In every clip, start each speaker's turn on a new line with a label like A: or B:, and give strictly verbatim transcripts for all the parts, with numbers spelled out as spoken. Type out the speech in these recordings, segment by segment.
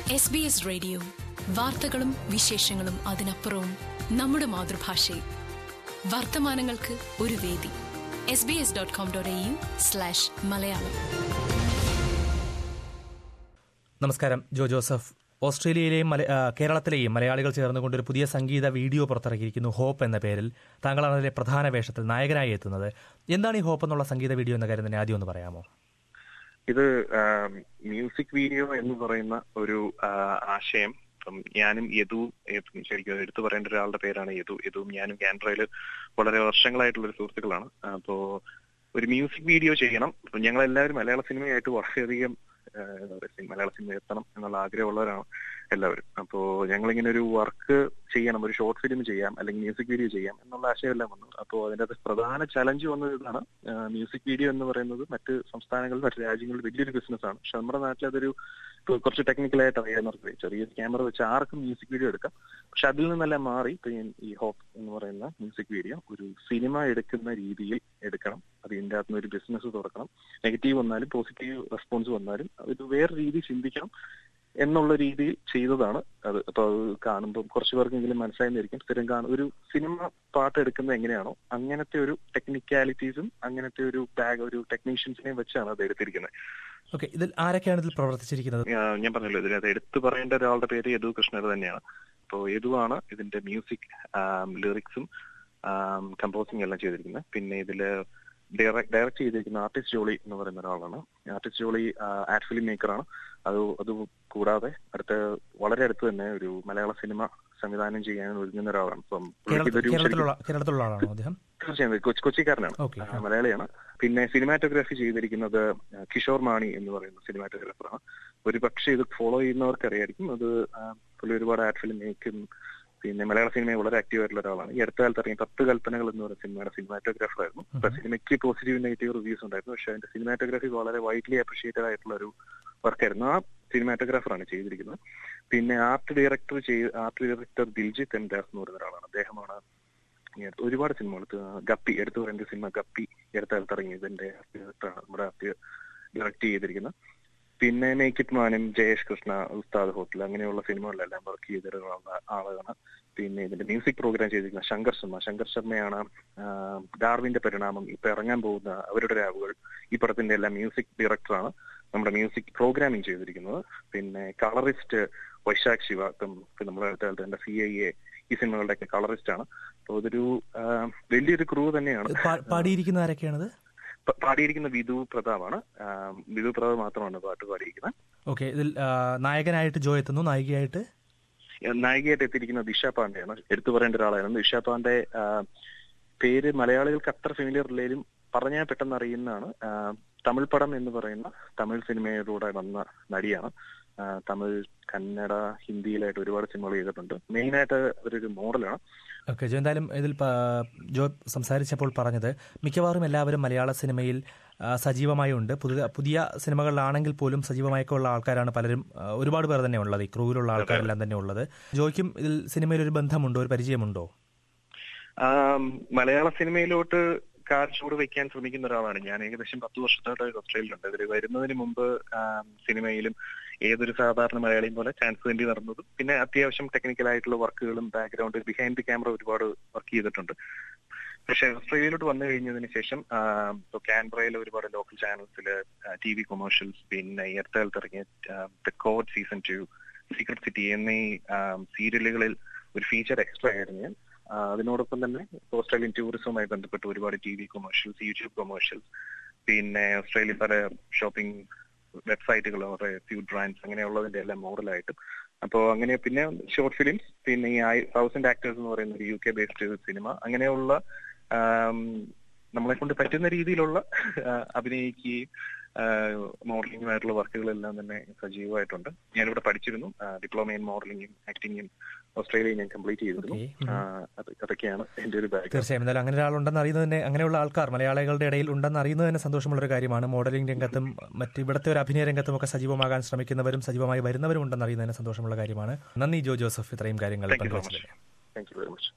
A: S B S radio, വാർത്തകളും വിശേഷങ്ങളും അതിനപ്പുറവും നമ്മുടെ മാതൃഭാഷയിൽ. വർത്തമാനങ്ങൾക്ക് ഒരു വേദി. S B S dot com dot A U slash Malayalam.
B: നമസ്കാരം. Jo Joseph. ഓസ്ട്രേലിയയിലെയും കേരളത്തിലെയും മലയാളികൾ ചേർന്നുകൊണ്ട് ഒരു പുതിയ സംഗീത വീഡിയോ പുറത്തിറക്കിയിരിക്കുന്നു, ഹോപ്പ് എന്ന പേരിൽ. താങ്കളാണ് അതിലെ പ്രധാന വേഷത്തിൽ നായകനായി എത്തുന്നത്. എന്താണ് ഈ ഹോപ്പ് എന്നുള്ള സംഗീത വീഡിയോ എന്ന കാര്യം തന്നെ ആദ്യം ഒന്ന് പറയാമോ?
C: ഇത് മ്യൂസിക് വീഡിയോ എന്ന് പറയുന്ന ഒരു ആശയം ഞാനും യദുവും, ശരിക്കും എടുത്തു പറയേണ്ട ഒരാളുടെ പേരാണ് യദു. യദുവും ഞാനും കാൻബ്രയിൽ വളരെ വർഷങ്ങളായിട്ടുള്ള ഒരു സുഹൃത്തുക്കളാണ്. അപ്പോ ഒരു മ്യൂസിക് വീഡിയോ ചെയ്യണം. അപ്പൊ ഞങ്ങളെല്ലാവരും മലയാള സിനിമയായിട്ട് വളരെയധികം എന്താ പറയുക, മലയാള സിനിമ എത്തണം എന്നുള്ള ആഗ്രഹമുള്ളവരാണ് എല്ലാവരും. അപ്പോ ഞങ്ങളിങ്ങനെ ഒരു വർക്ക് ചെയ്യണം, ഒരു ഷോർട്ട് ഫിലിം ചെയ്യാം അല്ലെങ്കിൽ മ്യൂസിക് വീഡിയോ ചെയ്യാം എന്നുള്ള ആശയമെല്ലാം വന്നു. അപ്പോൾ അതിൻ്റെ അത് പ്രധാന ചലഞ്ച് വന്നത് ഇതാണ്. മ്യൂസിക് വീഡിയോ എന്ന് പറയുന്നത് മറ്റ് സംസ്ഥാനങ്ങളിൽ, മറ്റ് രാജ്യങ്ങളിൽ വലിയൊരു ബിസിനസ്സാണ്. പക്ഷെ നമ്മുടെ നാട്ടിൽ അതൊരു കുറച്ച് ടെക്നിക്കലായിട്ട് അറിയാവുന്നവർക്ക് ചെറിയ ക്യാമറ വെച്ച് ആർക്കും മ്യൂസിക് വീഡിയോ എടുക്കാം. പക്ഷെ അതിൽ നിന്നെല്ലാം മാറി ഇപ്പൊ ഈ ഹോപ്പ് എന്ന് പറയുന്ന മ്യൂസിക് വീഡിയോ ഒരു സിനിമ എടുക്കുന്ന രീതിയിൽ എടുക്കണം. അത് ഇതിൻ്റെ അകത്തുനിന്ന് ഒരു ബിസിനസ് തുറക്കണം. നെഗറ്റീവ് വന്നാലും പോസിറ്റീവ് റെസ്പോൺസ് വന്നാലും അത് വേറെ രീതിയിൽ ചിന്തിക്കണം എന്നുള്ള രീതിയിൽ ചെയ്തതാണ് അത്. അപ്പൊ അത് കാണുമ്പോൾ കുറച്ച് പേർക്കെങ്കിലും മനസ്സിലായിരിക്കും. സ്ഥിരം കാണും ഒരു സിനിമ പാട്ട് എടുക്കുന്നത് എങ്ങനെയാണോ അങ്ങനത്തെ ഒരു ടെക്നിക്കാലിറ്റീസും അങ്ങനത്തെ ഒരു ബാഗ് ഒരു ടെക്നീഷ്യൻസിനെയും വെച്ചാണ് അത് എടുത്തിരിക്കുന്നത്.
B: ഓക്കെ, ഇതിൽ ആരൊക്കെയാണ് ഇതിൽ പ്രവർത്തിച്ചിരിക്കുന്നത്?
C: ഞാൻ പറഞ്ഞല്ലോ, ഇതിനകത്ത് എടുത്തു പറയേണ്ട ഒരാളുടെ പേര് യദു കൃഷ്ണർ തന്നെയാണ്. അപ്പോൾ യദുവാണ് ഇതിന്റെ മ്യൂസിക്, ലിറിക്സും കമ്പോസിംഗ് എല്ലാം ചെയ്തിരിക്കുന്നത്. പിന്നെ ഇതില് ഡയറക്ട് ചെയ്തിരിക്കുന്ന ആർട്ടിസ്റ്റ് ജോളി എന്ന് പറയുന്ന ഒരാളാണ്. ആർട്ടിസ്റ്റ് ജോളി ആഡ് ഫിലിം മേക്കറാണ്. അത് അത് കൂടാതെ അടുത്ത വളരെ അടുത്ത് തന്നെ ഒരു മലയാള സിനിമ സംവിധാനം ചെയ്യാൻ ഒരുങ്ങുന്ന ഒരാളാണ്. അപ്പം തീർച്ചയായും കൊച്ചിക്കാരനാണ്, മലയാളിയാണ്. പിന്നെ സിനിമാറ്റോഗ്രാഫി ചെയ്തിരിക്കുന്നത് കിഷോർ മാണി എന്ന് പറയുന്ന സിനിമാറ്റോഗ്രാഫറാണ്. ഒരു പക്ഷേ ഇത് ഫോളോ ചെയ്യുന്നവർക്ക് അറിയായിരിക്കും. അത് പുള്ളി ഒരുപാട് ആഡ് ഫിലിം മേക്കും പിന്നെ മലയാള സിനിമയെ വളരെ ആക്റ്റീവ് ആയിട്ടുള്ള ഒരാളാണ്. ഈ അടുത്ത കാലത്ത് ഇറങ്ങിയ പത്ത് കൽപ്പനകൾ എന്ന് പറയുന്ന സിനിമയുടെ സിനിമാറ്റോഗ്രാഫർ ആയിരുന്നു. അപ്പൊ സിനിമയ്ക്ക് പോസിറ്റീവ് നെഗറ്റീവ് റിവ്യൂസ് ഉണ്ടായിരുന്നു. പക്ഷെ അതിന്റെ സിനിമാറ്റോഗ്രാഫി വളരെ വൈഡ്ലി അപ്രീഷിയേറ്റഡ് ആയിട്ടുള്ള ഒരു വർക്കായിരുന്നു. ആ സിനിമാറ്റോഗ്രാഫറാണ് ചെയ്തിരിക്കുന്നത്. പിന്നെ ആർട്ട് ഡയറക്ടർ ചെയ്ത് art director Diljith M Das എന്ന് പറയുന്ന ഒരാളാണ്. അദ്ദേഹമാണ് ഒരുപാട് സിനിമകൾ, ഗപ്പി എടുത്തു പറയുന്ന സിനിമ ഗപ്പി എടുത്ത കാലത്ത് ഇറങ്ങിയതിന്റെ ഡയറക്ടറാണ് നമ്മുടെ ആർട്ട് ഡയറക്ട് ചെയ്തിരിക്കുന്നത്. പിന്നെ മേക്കിറ്റ് മാനും ജയേഷ് കൃഷ്ണ, ഉസ്താദ് ഹോട്ടൽ അങ്ങനെയുള്ള സിനിമകളിലെല്ലാം വർക്ക് ചെയ്തിട്ടുള്ള ആളാണ്. പിന്നെ ഇതിന്റെ മ്യൂസിക് പ്രോഗ്രാം ചെയ്തിരിക്കുന്ന ശങ്കർ ശർമ്മ ശങ്കർ ശർമ്മയാണ് ഡാർവിന്റെ പരിണാമം, ഇപ്പൊ ഇറങ്ങാൻ പോകുന്ന അവരുടെ രാവുകൾ, ഈ പടത്തിന്റെ എല്ലാം മ്യൂസിക് ഡയറക്ടറാണ്. നമ്മുടെ മ്യൂസിക് പ്രോഗ്രാമിംഗ് ചെയ്തിരിക്കുന്നത്. പിന്നെ കളറിസ്റ്റ് വൈശാഖ് ശിവ, ഇപ്പം നമ്മുടെ അടുത്ത കാലത്ത് എന്റെ സി ഐ എ, ഈ സിനിമകളുടെ ഒക്കെ കളറിസ്റ്റ് ആണ്. അപ്പോൾ അതൊരു വലിയൊരു ക്രൂ തന്നെയാണ്.
B: പാടിയിരിക്കുന്ന ആരൊക്കെയാണത്?
C: പാടിയിരിക്കുന്ന വിധു പ്രതാപാണ്. വിധു പ്രതാപ് മാത്രമാണ് പാട്ട് പാടിയിരിക്കുന്നത്.
B: ഓക്കെ, ഇതിൽ നായകനായിട്ട് ജോ എത്തുന്നു, നായികയായിട്ട്
C: നായികയായിട്ട് എത്തിയിരിക്കുന്ന ദിശ പാണ്ഡെയാണ്. എടുത്തു പറയേണ്ട ഒരാളായിരുന്നു. ദിശ പാണ്ഡെ പേര് മലയാളികൾക്ക് അത്ര ഫെമിലിയർ ഇല്ലെങ്കിലും പറഞ്ഞാൽ പെട്ടെന്ന് അറിയുന്നതാണ്. തമിഴ് പടം എന്ന് പറയുന്ന തമിഴ് സിനിമയിലൂടെ വന്ന നടിയാണ്. തമിഴ്, കന്നഡ, ഹിന്ദിയിലായിട്ട് ഒരുപാട് സിനിമകൾ ചെയ്തിട്ടുണ്ട്. മെയിനായിട്ട് അവരൊരു മോഡലാണ്.
B: ഓക്കെ ജോ, എന്തായാലും ഇതിൽ ജോ സംസാരിച്ചപ്പോൾ പറഞ്ഞത് മിക്കവാറും എല്ലാവരും മലയാള സിനിമയിൽ സജീവമായി ഉണ്ട്. പുതിയ പുതിയ സിനിമകളിലാണെങ്കിൽ പോലും സജീവമായൊക്കെ ഉള്ള ആൾക്കാരാണ് പലരും, ഒരുപാട് പേർ തന്നെ ഉള്ളത്, ഈ ക്രൂവിലുള്ള ആൾക്കാരെല്ലാം തന്നെ ഉള്ളത്. ജോയ്ക്കും ഇതിൽ സിനിമയിൽ ഒരു ബന്ധമുണ്ടോ, ഒരു പരിചയമുണ്ടോ?
C: മലയാള സിനിമയിലോട്ട് കാൽ ചൂട് വെക്കാൻ ശ്രമിക്കുന്ന ഒരാളാണ് ഞാൻ. ഏകദേശം പത്ത് വർഷത്തോട്ട് ഓസ്ട്രേലിയയിലുണ്ട്. ഇതിൽ വരുന്നതിന് മുമ്പ് സിനിമയിലും ഏതൊരു സാധാരണ മലയാളിയും പോലെ ചാൻസ് വേണ്ടി നടന്നതും പിന്നെ അത്യാവശ്യം ടെക്നിക്കലായിട്ടുള്ള വർക്കുകളും ബാക്ക്ഗ്രൗണ്ട് ബിഹൈൻഡ് ദി ക്യാമറ ഒരുപാട് വർക്ക് ചെയ്തിട്ടുണ്ട്. പക്ഷെ ഓസ്ട്രേലിയയിലോട്ട് വന്നു കഴിഞ്ഞതിന് ശേഷം ഇപ്പോൾ കാൻബ്രയിലെ ഒരുപാട് ലോക്കൽ ചാനൽസിൽ ടി വി കൊമേഴ്ഷ്യൽസ്, പിന്നെ ഈ അടുത്ത കാലത്ത് ഇറങ്ങിയ the code season two, secret city എന്നീ സീരിയലുകളിൽ ഒരു ഫീച്ചർ എക്സ്ട്രാ ആയിരുന്നു ഞാൻ. അതിനോടൊപ്പം തന്നെ ഓസ്ട്രേലിയൻ ടൂറിസവുമായി ബന്ധപ്പെട്ട് ഒരുപാട് T V commercials, YouTube commercials, പിന്നെ ഓസ്ട്രേലിയ പല ഷോപ്പിംഗ് വെബ്സൈറ്റുകൾ, ഫ്യൂഡ് ബ്രാൻഡ്സ് അങ്ങനെയുള്ളതിന്റെ എല്ലാം മോഡലായിട്ടും. അപ്പോൾ അങ്ങനെ പിന്നെ ഷോർട്ട് ഫിലിംസ്, പിന്നെ ഈ തൗസൻഡ് ആക്ടേഴ്സ് എന്ന് പറയുന്ന ഒരു യു കെ ബേസ്ഡ് സിനിമ, അങ്ങനെയുള്ള നമ്മളെ കൊണ്ട് പറ്റുന്ന രീതിയിലുള്ള അഭിനയിക്കുകയും മോഡലിംഗുമായിട്ടുള്ള വർക്കുകളെല്ലാം തന്നെ സജീവമായിട്ടുണ്ട്. ഞാനിവിടെ പഠിച്ചിരുന്നു. ഡിപ്ലോമ ഇൻ മോഡലിംഗും ആക്ടിങ്ങും ഓസ്ട്രേലിയയിൽ ഞാൻ കംപ്ലീറ്റ് ചെയ്തിരുന്നു. അതൊക്കെയാണ് എന്റെ ഒരു ബാഗ്.
B: തീർച്ചയായും എന്തായാലും അങ്ങനെ ഒരാളുണ്ടെന്ന് അറിയുന്നത് തന്നെ, അങ്ങനെയുള്ള ആൾക്കാർ മലയാളികളുടെ ഇടയിൽ ഉണ്ടെന്ന് അറിയുന്നത് തന്നെ സന്തോഷമുള്ളൊരു കാര്യമാണ്. മോഡലിംഗ് രംഗത്തും മറ്റ് ഇവിടുത്തെ ഒരു അഭിനയ രംഗത്തും ഒക്കെ സജീവമാകാൻ ശ്രമിക്കുന്നവരും സജീവമായി വരുന്നവരും ഉണ്ടെന്ന് അറിയുന്നതിന് സന്തോഷമുള്ള കാര്യമാണ്. നന്ദി ജോ ജോസഫ്, ഇത്രയും കാര്യങ്ങൾ പങ്കുവച്ചതിന്.
C: Thank you very much.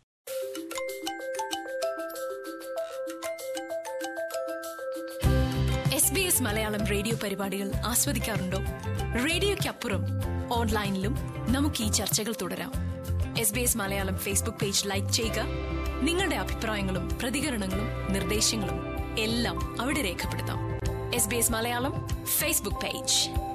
A: S B S Malayalam radio പരിപാടികൾ ആസ്വദിക്കാറുണ്ടോ? റേഡിയോയ്ക്കപ്പുറം ഓൺലൈനിലും നമുക്ക് ഈ ചർച്ചകൾ തുടരാം. S B S Malayalam Facebook page like ചെയ്യുക. നിങ്ങളുടെ അഭിപ്രായങ്ങളും പ്രതികരണങ്ങളും നിർദ്ദേശങ്ങളും എല്ലാം അവിടെ രേഖപ്പെടുത്താം. S B S Malayalam Facebook page.